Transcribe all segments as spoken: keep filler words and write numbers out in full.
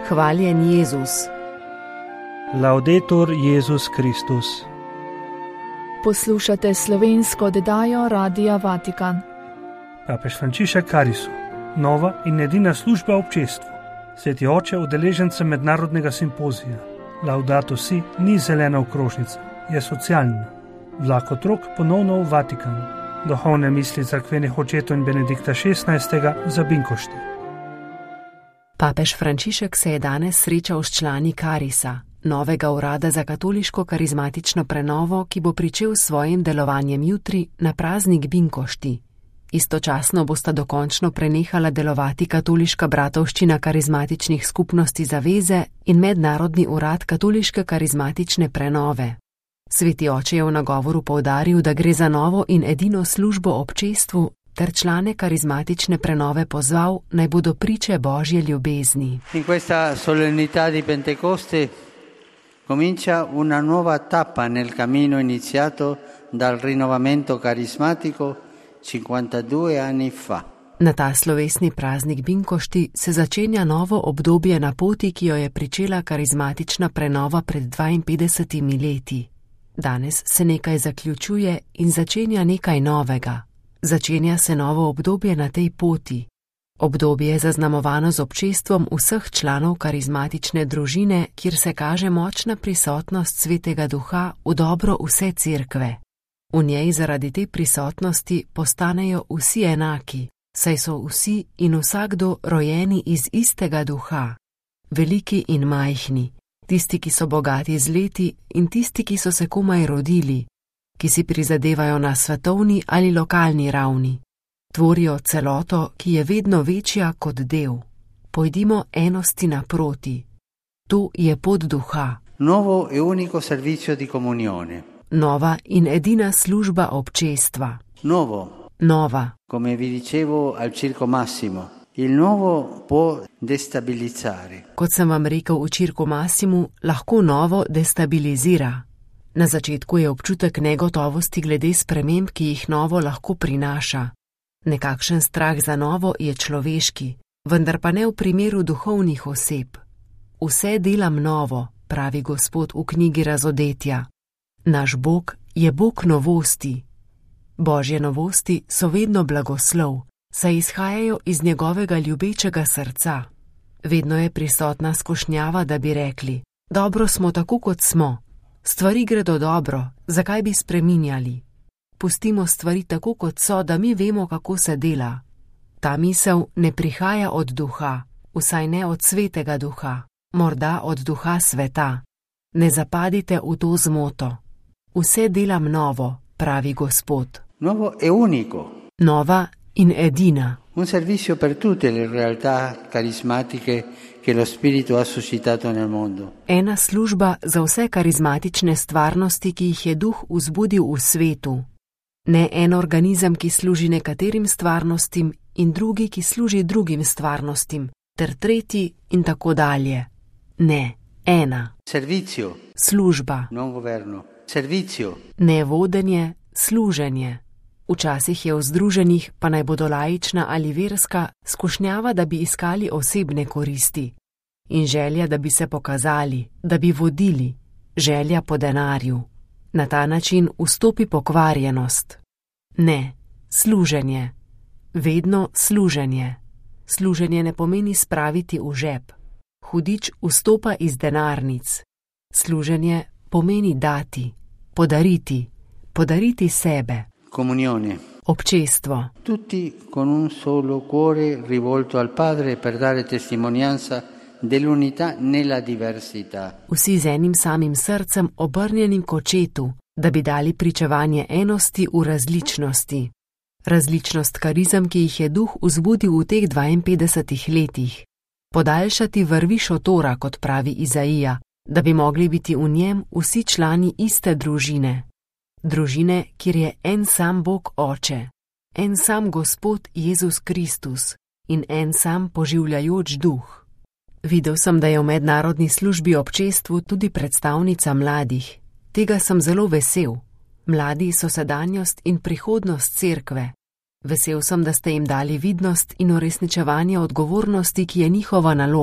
Hvaljen Jezus. Laudetur Jezus Kristus. Poslušate slovensko oddajo Radia Vatikan. Papež Frančišek Karisu, nova in edina služba občestvu. Sveti oče udeležencem mednarodnega simpozija. Laudato si ni zelena okrožnica, je socialna. Vlak otrok ponovno v Vatikanu. Duhovne misli cerkvenih očetov in Benedikta šestnajstega za Binkošti. Papež Frančišek se je danes srečal s člani Karisa, novega urada za katoliško karizmatično prenovo, ki bo pričel s svojim delovanjem jutri na praznik Binkošti. Istočasno bosta dokončno prenehala delovati katoliška bratovščina karizmatičnih skupnosti Zaveze in Mednarodni urad katoliške karizmatične prenove. Sveti oče je v nagovoru poudaril, da gre za novo in edino službo občestvu, ter člane karizmatične prenove pozval, naj bodo priče Božje ljubezni. In questa solennità di Pentecoste comincia una nuova tappa nel cammino iniziato dal rinnovamento carismatico cinquantadue anni fa. Na ta slovesni praznik Binkošti se začenja novo obdobje na poti, ki jo je pričela karizmatična prenova pred dvainpetdesetimi leti. Danes se nekaj zaključuje in začenja nekaj novega. Začenja se novo obdobje na tej poti. Obdobje je zaznamovano z občestvom vseh članov karizmatične družine, kjer se kaže močna prisotnost Svetega Duha v dobro vse cerkve. V njej zaradi te prisotnosti postanejo vsi enaki, saj so vsi in vsakdo rojeni iz istega duha. Veliki in majhni, tisti, ki so bogati z leti in tisti, ki so se komaj rodili, ki si prizadevajo na svetovni ali lokalni ravni. Tvorijo celoto, ki je vedno večja kot del. Pojdimo enosti naproti. To je pot duha. Nuovo e unico servizio di comunione. Nova in edina služba občestva. Nuovo. Nova. Come vi dicevo al Circo Massimo, il nuovo può destabilizzare. Kot sem vam rekel v Circo Massimu, lahko novo destabilizira. Na začetku je občutek negotovosti glede sprememb, ki jih novo lahko prinaša. Nekakšen strah za novo je človeški, vendar pa ne v primeru duhovnih oseb. Vse delam novo, pravi Gospod v knjigi Razodetja. Naš Bog je Bog novosti. Božje novosti so vedno blagoslov, saj izhajajo iz njegovega ljubečega srca. Vedno je prisotna skušnjava, da bi rekli: dobro smo tako, kot smo. Stvari gredo dobro, zakaj bi spreminjali? Pustimo stvari tako, kot so, da mi vemo, kako se dela. Ta misel ne prihaja od duha, vsaj ne od Svetega Duha, morda od duha sveta. Ne zapadite v to zmoto. Vse delam novo, pravi Gospod. Nuovo e unico. Nova in edina. Un servizio per tutte le realtà carismatiche che lo Spirito ha suscitato nel mondo. Ena služba za vse karizmatične stvarnosti, ki jih je Duh vzbudil v svetu. Ne en organizem, ki služi nekaterim stvarnostim in drugi, ki služi drugim stvarnostim, ter tretji in tako dalje. Ne, ena. Servizio. Služba. Non governo. Servizio. Ne vodenje, služenje. Včasih je v združenjih, pa naj bodo laična ali verska, skušnjava, da bi iskali osebne koristi. In želja, da bi se pokazali, da bi vodili. Želja po denarju. Na ta način vstopi pokvarjenost. Ne, služenje. Vedno služenje. Služenje ne pomeni spraviti v žep. Hudič vstopa iz denarnic. Služenje pomeni dati, podariti, podariti sebe. Comunione. Občestvo. Tutti con un solo cuore rivolto al Padre per dare testimonianza dell'unità nella diversità. Vsi z enim samim srcem obrnjenim k očetu, da bi dali pričevanje enosti v različnosti. Različnost karizem, ki jih je Duh vzbudil v teh dvainpetdesetih letih. Podaljšati vrvi šotora, kot pravi Izaija, da bi mogli biti v njem vsi člani iste družine. Družine, kjer je en sam Bog Oče, en sam Gospod Jezus Kristus in en sam poživljajoč Duh. Videl sem, da je v mednarodni službi občestvu tudi predstavnica mladih. Tega sem zelo vesel. Mladi so sedanjost in prihodnost cerkve. Vesel sem, da ste jim dali vidnost in uresničevanje odgovornosti, ki je njihova naloga.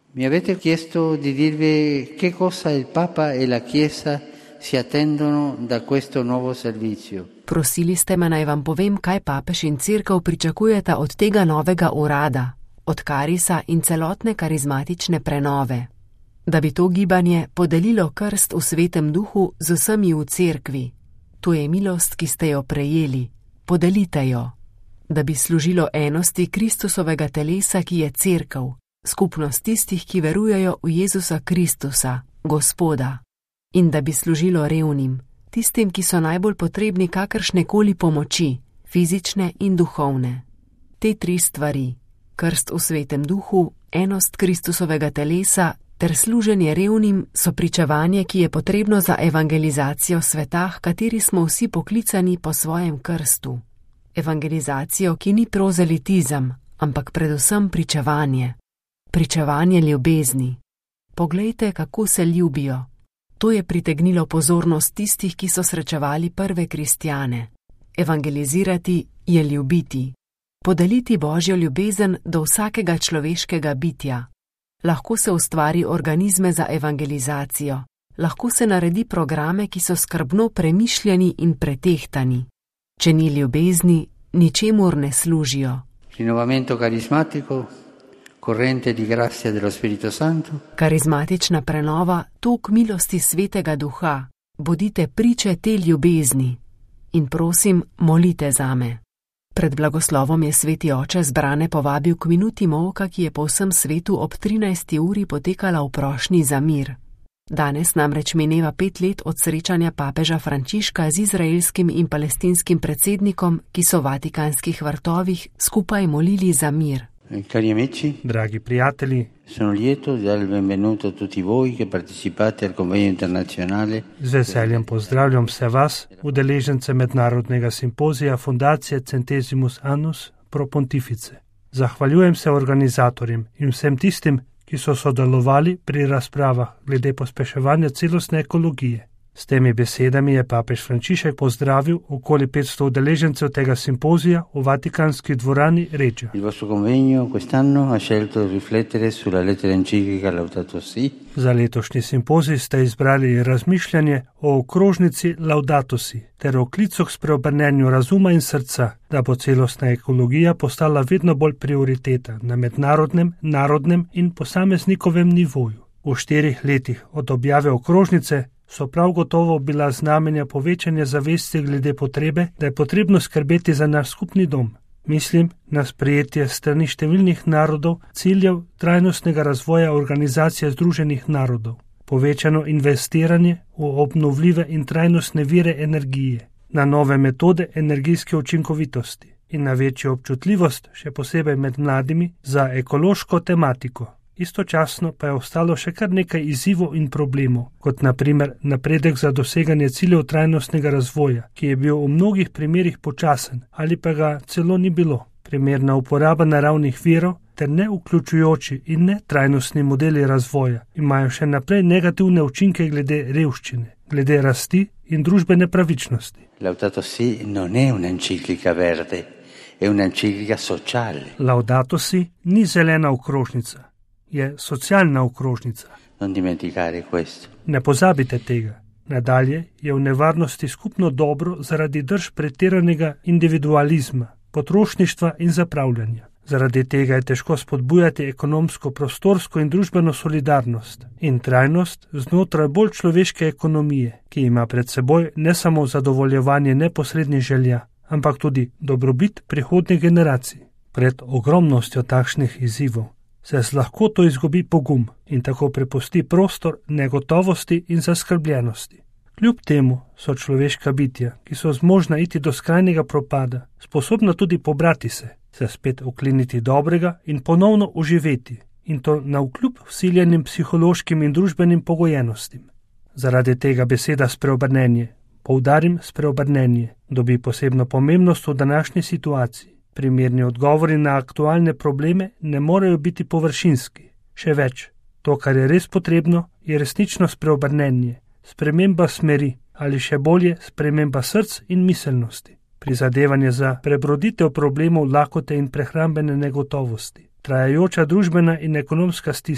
Mi avete chiesto di dirvi che cosa il Papa e la Chiesa si attendono da questo nuovo servizio. Prosili ste me, naj vam povem, kaj papež in cerkev pričakujeta od tega novega urada, od karisa in celotne karizmatične prenove. Da bi to gibanje podelilo krst v Svetem Duhu z vsemi v cerkvi. To je milost, ki ste jo prejeli. Podelite jo. Da bi služilo enosti Kristusovega telesa, ki je cerkev, skupnost tistih, ki verujejo v Jezusa Kristusa, Gospoda. In da bi služilo revnim, tistim, ki so najbolj potrebni kakršnekoli pomoči, fizične in duhovne. Te tri stvari, krst v Svetem Duhu, enost Kristusovega telesa ter služenje revnim, so pričevanje, ki je potrebno za evangelizacijo sveta, kateri smo vsi poklicani po svojem krstu. Evangelizacijo, ki ni prozelitizem, ampak predvsem pričevanje. Pričevanje ljubezni. Poglejte, kako se ljubijo. To je pritegnilo pozornost tistih, ki so srečevali prve kristjane. Evangelizirati je ljubiti. Podeliti Božjo ljubezen do vsakega človeškega bitja. Lahko se ustvari organizme za evangelizacijo. Lahko se naredi programe, ki so skrbno premišljeni in pretehtani. Če ni ljubezni, ničemur ne služijo. Rinnovamento carismatico, corrente di grazia dello Spirito Santo. Karizmatična prenova, tok milosti Svetega Duha. Bodite priče te ljubezni. In prosim, molite zame. Pred blagoslovom je Sveti Oče zbrane povabil k minuti molka, ki je po vsem svetu ob trinajsti uri potekala v prošnji za mir. Danes namreč mineva pet let od srečanja papeža Frančiška z izraelskim in palestinskim predsednikom, ki so v Vatikanskih vrtovih skupaj molili za mir. Cari amici, Dragi prijatelji, sono lieto di dare il benvenuto a tutti voi che partecipate al convegno internazionale. z veseljem pozdravljam vse vas, udeležence mednarodnega simpozija Fundacije Centesimus Annus Pro Pontifice. Zahvaljujem se organizatorjem in vsem tistim, ki so sodelovali pri razpravah glede pospeševanja celostne ekologije. S temi besedami je papež Frančišek pozdravil okoli petsto udeležencev tega simpozija v Vatikanski dvorani Regia. Il vostro convegno quest'anno ha scelto di riflettere sulla lettera enciclica Laudato Si. Za letošnji simpozij ste izbrali razmišljanje o okrožnici Laudato Si ter o klicu k spreobrnenju razuma in srca, da bo celostna ekologija postala vedno bolj prioriteta na mednarodnem, narodnem in posameznikovem nivoju. V štirih letih od objave okrožnice so prav gotovo bila znamenja povečanja zavesti glede potrebe, da je potrebno skrbeti za naš skupni dom. Mislim na sprejetje strani številnih narodov ciljev trajnostnega razvoja Organizacije združenih narodov, povečano investiranje v obnovljive in trajnostne vire energije, na nove metode energijske učinkovitosti in na večjo občutljivost, še posebej med mladimi, za ekološko tematiko. Istočasno pa je ostalo še kar nekaj izzivov in problemov, kot na primer napredek za doseganje ciljev trajnostnega razvoja, ki je bil v mnogih primerih počasen ali pa ga celo ni bilo. Primerna uporaba naravnih virov ter nevključujoči in netrajnostni modeli razvoja imajo še naprej negativne učinke glede revščine, glede rasti in družbene pravičnosti. Laudato Si non è un'enciclica verde, è un'enciclica sociale. Laudato Si ni zelena okrožnica. Je socialna okrožnica. Non dimenticare questo. Ne pozabite tega. Nadalje je v nevarnosti skupno dobro zaradi drž pretiranega individualizma, potrošništva in zapravljanja. Zaradi tega je težko spodbujati ekonomsko, prostorsko in družbeno solidarnost in trajnost znotraj bolj človeške ekonomije, ki ima pred seboj ne samo zadovoljevanje neposrednih želja, ampak tudi dobrobit prihodnjih generacij. Pred ogromnostjo takšnih izzivov se z lahkoto izgubi pogum in tako prepusti prostor negotovosti in zaskrbljenosti. Kljub temu so človeška bitja, ki so zmožna iti do skrajnega propada, sposobna tudi pobrati se, se spet okleniti dobrega in ponovno oživeti, in to navkljub vsiljenim psihološkim in družbenim pogojenostim. Zaradi tega beseda spreobrnenje, poudarim spreobrnenje, dobi posebno pomembnost v današnji situaciji. Primerni odgovori na aktualne probleme ne morejo biti površinski. Še več, to, kar je res potrebno, je resnično spreobrnenje, sprememba smeri ali še bolje sprememba src in miselnosti, prizadevanje za prebroditev problemov lakote in prehrambene negotovosti, trajajoča družbena in ekonomska stiska,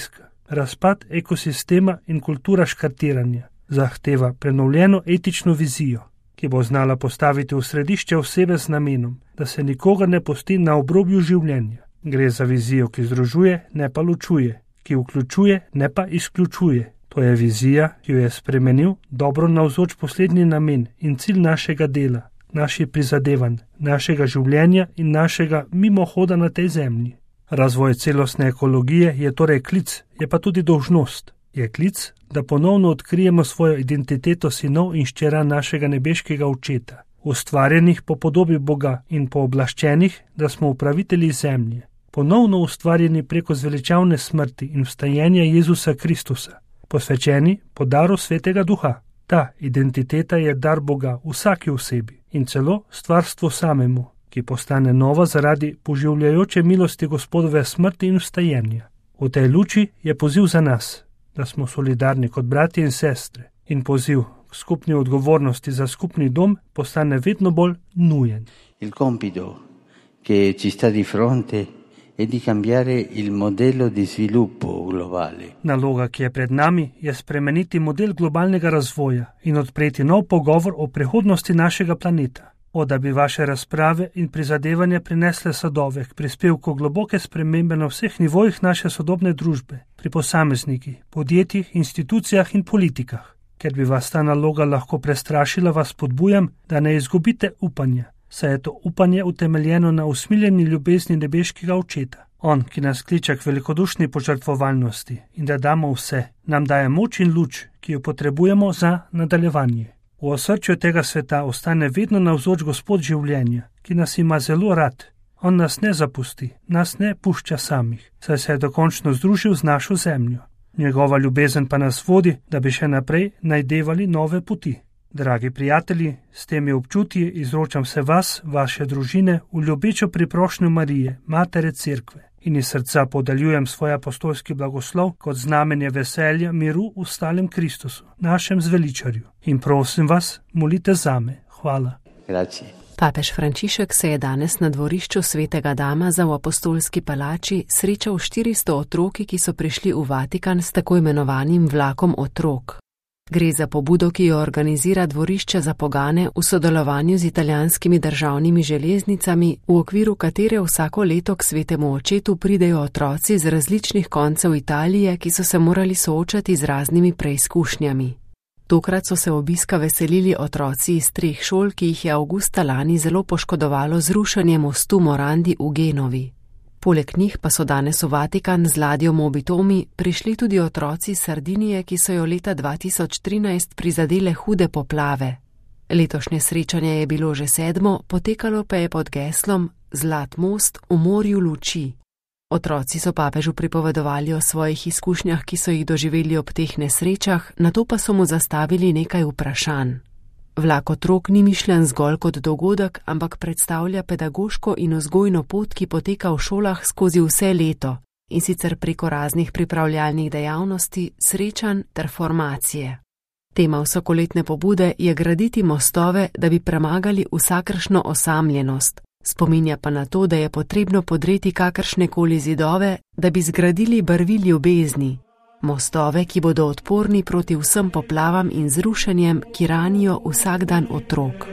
razpad ekosistema in kultura škartiranja zahteva prenovljeno etično vizijo, ki bo znala postaviti v središče osebe z namenom, da se nikogar ne pusti na obrobju življenja. Gre za vizijo, ki združuje, ne pa ločuje, ki vključuje, ne pa izključuje. To je vizija, ki jo je spremenil dobro navzoč poslednji namen in cilj našega dela, naših prizadevanj, našega življenja in našega mimohoda na tej zemlji. Razvoj celostne ekologije je torej klic, je pa tudi dolžnost. Je klic, da ponovno odkrijemo svojo identiteto sinov in hčera našega nebeškega očeta, ustvarjenih po podobi Boga in pooblaščenih, da smo upravitelji zemlje, ponovno ustvarjeni preko zveličavne smrti in vstajenja Jezusa Kristusa, posvečeni po daru Svetega Duha. Ta identiteta je dar Boga vsaki osebi in celo stvarstvu samemu, ki postane nova zaradi poživljajoče milosti Gospodove smrti in vstajenja. V tej luči je poziv za nas, da smo solidarni kot bratje in sestre, in poziv k skupni odgovornosti za skupni dom postane vedno bolj nujen. Il compito che ci sta di fronte è di cambiare il modello di sviluppo globale. Naloga, ki je pred nami, je spremeniti model globalnega razvoja in odpreti nov pogovor o prihodnosti našega planeta. O, da bi vaše razprave in prizadevanja prinesle sadove k prispevku globoke spremembe na vseh nivojih naše sodobne družbe, pri posameznikih, podjetjih, institucijah in politikah. Ker bi vas ta naloga lahko prestrašila, vas podbujam, da ne izgubite upanja, saj je to upanje utemeljeno na usmiljeni ljubezni nebeškega očeta. On, ki nas kliče k velikodušni požrtvovalnosti in da damo vse, nam daje moč in luč, ki jo potrebujemo za nadaljevanje. V osrčju tega sveta ostane vedno navzoč Gospod življenja, ki nas ima zelo rad. On nas ne zapusti, nas ne pušča samih, saj se je dokončno združil z našo zemljo. Njegova ljubezen pa nas vodi, da bi še naprej najdevali nove poti. Dragi prijatelji, s temi občutji izročam se vas, vaše družine, v ljubečo priprošnjo Marije, Matere Cerkve, in iz srca podaljujem svoj apostolski blagoslov kot znamenje veselja, miru v stalem Kristusu, našem zveličarju. In prosim vas, molite zame. Hvala. Grazie. Papež Frančišek se je danes na dvorišču Svetega Damaza v Apostolski palači srečal s štiristo otroki, ki so prišli v Vatikan s tako imenovanim vlakom otrok. Gre za pobudo, ki jo organizira dvorišče za pogane v sodelovanju z italijanskimi državnimi železnicami, v okviru katere vsako leto k Svetemu očetu pridejo otroci z različnih koncev Italije, ki so se morali soočati z raznimi preizkušnjami. Tokrat so se obiska veselili otroci iz treh šol, ki jih je avgusta lani zelo poškodovalo zrušenje mostu Morandi v Genovi. Poleg njih pa so danes v Vatikan z ladjo Mobitomi prišli tudi otroci iz Sardinije, ki so jo leta dva tisoč trinajst prizadele hude poplave. Letošnje srečanje je bilo že sedmo, potekalo pa je pod geslom Zlat most v morju luči. Otroci so papežu pripovedovali o svojih izkušnjah, ki so jih doživeli ob teh nesrečah, nato pa so mu zastavili nekaj vprašanj. Vlak otrok ni mišljen zgolj kot dogodek, ampak predstavlja pedagoško in vzgojno pot, ki poteka v šolah skozi vse leto, in sicer preko raznih pripravljalnih dejavnosti, srečanj ter formacije. Tema vsakoletne pobude je graditi mostove, da bi premagali vsakršno osamljenost. Spominja pa na to, da je potrebno podreti kakršnekoli zidove, da bi zgradili barvi ljubezni. Mostove, ki bodo odporni proti vsem poplavam in zrušenjem, ki ranijo vsak dan otrok.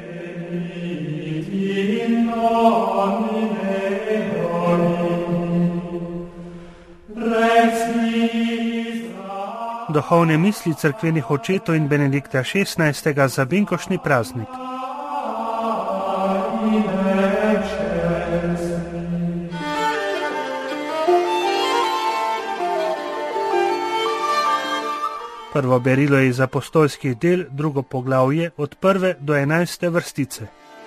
Duhovne misli cerkvenih očetov in Benedikta šestnajstega za binkoštni praznik. Prvo berilo je iz apostolskih del, drugo poglavje, od prve do enajste vrstice.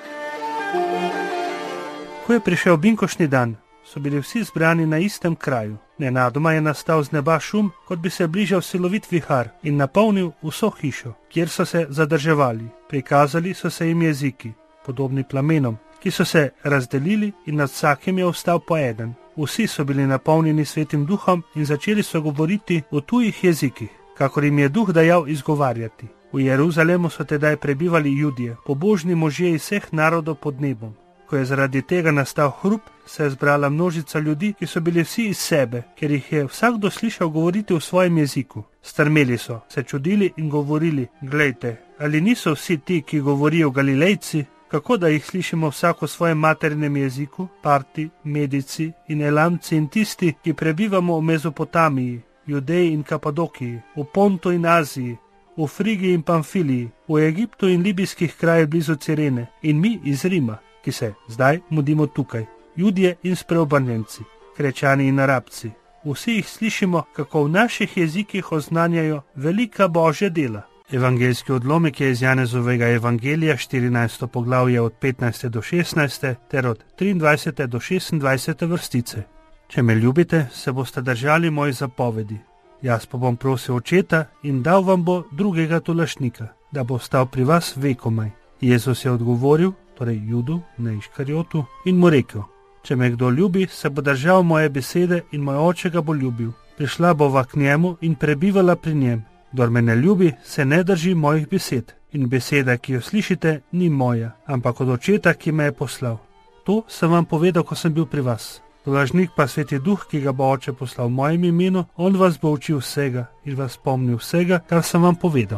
Ko je prišel binkoštni dan, so bili vsi zbrani na istem kraju. Nenadoma je nastal z neba šum, kot bi se bližal silovit vihar in napolnil vso hišo, kjer so se zadrževali. Prikazali so se jim jeziki, podobni plamenom, ki so se razdelili in nad vsakim je ostal po eden. Vsi so bili napolnjeni Svetim Duhom in začeli so govoriti o tujih jezikih, kakor jim je Duh dajal izgovarjati. V Jeruzalemu so tedaj prebivali Judje, pobožni možje iz vseh narodov pod nebom. Ko je zaradi tega nastal hrup, se je zbrala množica ljudi, ki so bili vsi iz sebe, ker jih je vsakdo slišal govoriti v svojem jeziku. Strmeli so, se čudili in govorili: glejte, ali niso vsi ti, ki govorijo Galilejci? Kako da jih slišimo vsako v svojem materinem jeziku? Parti, Medici in Elamci in tisti, ki prebivamo v Mezopotamiji, Judeji in Kapadokiji, v Pontu in Aziji, v Frigiji in Pamfiliji, v Egiptu in libijskih krajih blizu Cirene, in mi iz Rima, ki se zdaj mudimo tukaj, Judje in spreobrnjenci, Krečani in Arabci. Vsi jih slišimo, kako v naših jezikih oznanjajo velika Božja dela. Evangeljski odlomek je iz Janezovega evangelija, štirinajsto poglavje od petnajste do šestnajste ter od triindvajsete do šestindvajsete vrstice. Če me ljubite, se boste držali moji zapovedi. Jaz pa bom prosil Očeta in dal vam bo drugega tolašnika, da bo ostal pri vas vekomaj. Jezus je odgovoril, torej Judu, ne Iškarjotu, in mu rekel: če me kdo ljubi, se bo držal moje besede in moj Oče ga bo ljubil. Prišla bova k njemu in prebivala pri njem. Kdor me ne ljubi, se ne drži mojih besed. In beseda, ki jo slišite, ni moja, ampak od Očeta, ki me je poslal. To sem vam povedal, ko sem bil pri vas. Tolažnik pa Sveti Duh, ki ga bo Oče poslal v mojem imenu, on vas bo učil vsega in vas spomnil vsega, kar sem vam povedal.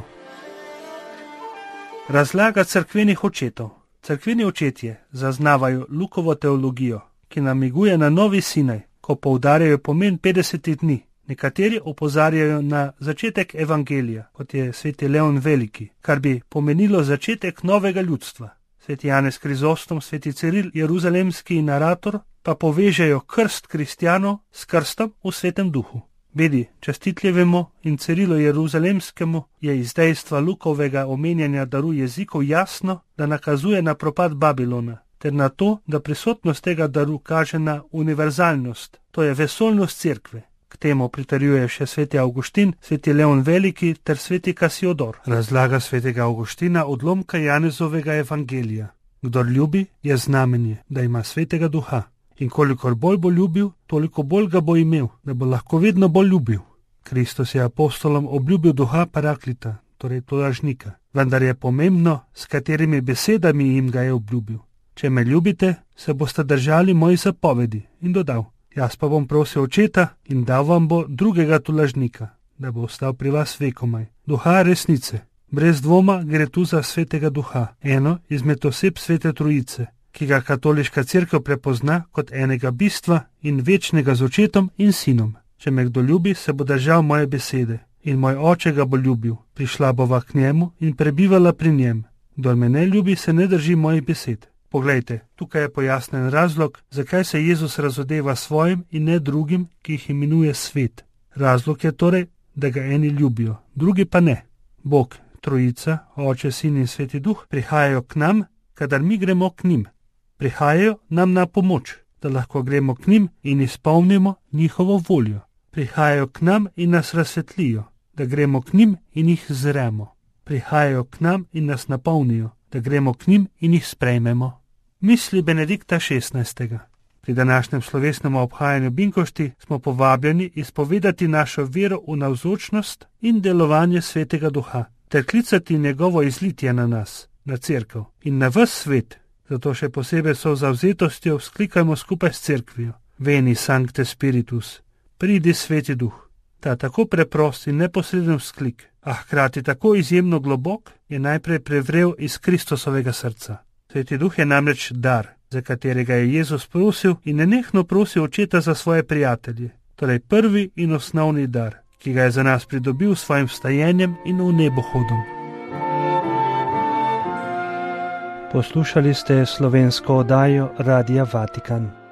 Razlaga cerkvenih očetov. Cerkveni očetje zaznavajo Lukovo teologijo, ki namiguje na novi Sinaj, ko poudarjajo pomen petdesetih dni. Nekateri opozarjajo na začetek evangelija, kot je sveti Leon Veliki, kar bi pomenilo začetek novega ljudstva. Sveti Janez Krizostom, sveti Ciril, jeruzalemski narator, pa povežejo krst kristjanov s krstom v Svetem Duhu. Bedi častitljevemu in Cirilu jeruzalemskemu je iz dejstva Lukovega omenjanja daru jezikov jasno, da nakazuje na propad Babilona, ter na to, da prisotnost tega daru kaže na univerzalnost, to je vesoljnost cerkve. K temu pritrjuje še sveti Avguštin, sveti Leon Veliki ter sveti Kasiodor. Razlaga svetega Avguština odlomka Janezovega evangelija. Kdor ljubi, je znamenje, da ima Svetega Duha. In kolikor bolj bo ljubil, toliko bolj ga bo imel, da bo lahko vedno bolj ljubil. Kristus je apostolom obljubil Duha Paraklita, torej tolažnika. Vendar je pomembno, s katerimi besedami jim ga je obljubil. Če me ljubite, se boste držali mojih zapovedi. In dodal: jaz pa bom prosil Očeta in dal vam bo drugega tolažnika, da bo ostal pri vas vekomaj. Duha resnice. Brez dvoma gre tu za Svetega Duha, eno izmed oseb Svete Trojice, ki ga katoliška cerkev prepozna kot enega bistva in večnega z Očetom in Sinom. Če me kdo ljubi, se bo držal moje besede in moj Oče ga bo ljubil. Prišla bova k njemu in prebivala pri njem. Kdor me ne ljubi, se ne drži mojih besed. Poglejte, tukaj je pojasnen razlog, zakaj se Jezus razodeva svojim in ne drugim, ki jih imenuje svet. Razlog je torej, da ga eni ljubijo, drugi pa ne. Bog, Trojica, Oče, Sin in Sveti Duh prihajajo k nam, kadar mi gremo k njim. Prihajajo nam na pomoč, da lahko gremo k njim in izpolnimo njihovo voljo. Prihajajo k nam in nas razsvetlijo, da gremo k njim in jih zremo. Prihajajo k nam in nas napolnijo, da gremo k njim in jih sprejmemo. Misli Benedikta šestnajstega. Pri današnjem slovesnem obhajanju Binkošti smo povabljeni izpovedati našo vero v navzočnost in delovanje Svetega Duha, ter klicati njegovo izlitje na nas, na cerkev in na ves svet. Zato še posebej so zavzetostjo vzklikajmo skupaj s cerkvijo: Veni Sancte Spiritus, pridi Sveti Duh. Ta tako preprost in neposreden vzklik, a hkrati tako izjemno globok, je najprej prevrel iz Kristusovega srca. Sveti Duh je namreč dar, za katerega je Jezus prosil in nenehno prosil Očeta za svoje prijatelje, torej prvi in osnovni dar, ki ga je za nas pridobil s svojim vstajenjem in v nebohodom. Poslušali ste slovensko oddajo Radia Vatikan.